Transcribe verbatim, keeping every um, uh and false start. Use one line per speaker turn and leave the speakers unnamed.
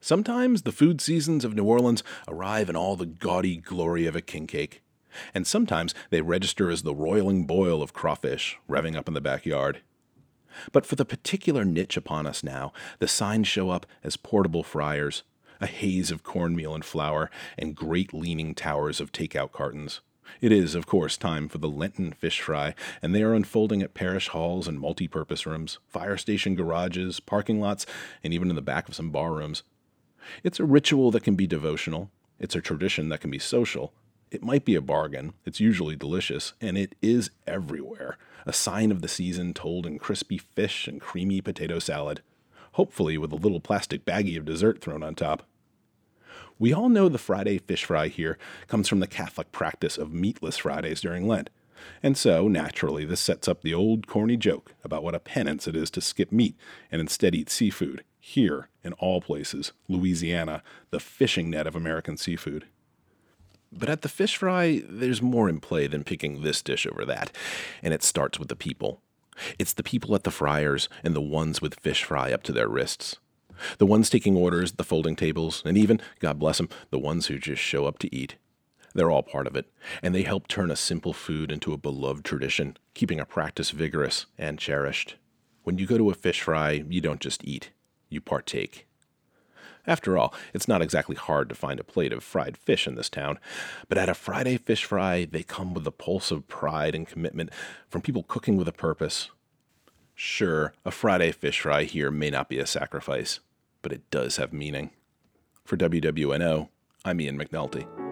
Sometimes the food seasons of New Orleans arrive in all the gaudy glory of a king cake, and sometimes they register as the roiling boil of crawfish revving up in the backyard. But for the particular niche upon us now, the signs show up as portable fryers, a haze of cornmeal and flour, and great leaning towers of takeout cartons. It is, of course, time for the Lenten fish fry, and they are unfolding at parish halls and multi-purpose rooms, fire station garages, parking lots, and even in the back of some bar rooms. It's a ritual that can be devotional. It's a tradition that can be social. It might be a bargain. It's usually delicious, and it is everywhere. A sign of the season told in crispy fish and creamy potato salad, hopefully with a little plastic baggie of dessert thrown on top. We all know the Friday fish fry here comes from the Catholic practice of meatless Fridays during Lent. And so, naturally, this sets up the old corny joke about what a penance it is to skip meat and instead eat seafood. Here, in all places, Louisiana, the fishing net of American seafood. But at the fish fry, there's more in play than picking this dish over that, and it starts with the people. It's the people at the fryers and the ones with fish fry up to their wrists. The ones taking orders at the folding tables, and even, God bless them, the ones who just show up to eat. They're all part of it, and they help turn a simple food into a beloved tradition, keeping a practice vigorous and cherished. When you go to a fish fry, you don't just eat. You partake. After all, it's not exactly hard to find a plate of fried fish in this town, but at a Friday fish fry, they come with a pulse of pride and commitment from people cooking with a purpose. Sure, a Friday fish fry here may not be a sacrifice, but it does have meaning. For W W N O, I'm Ian McNulty.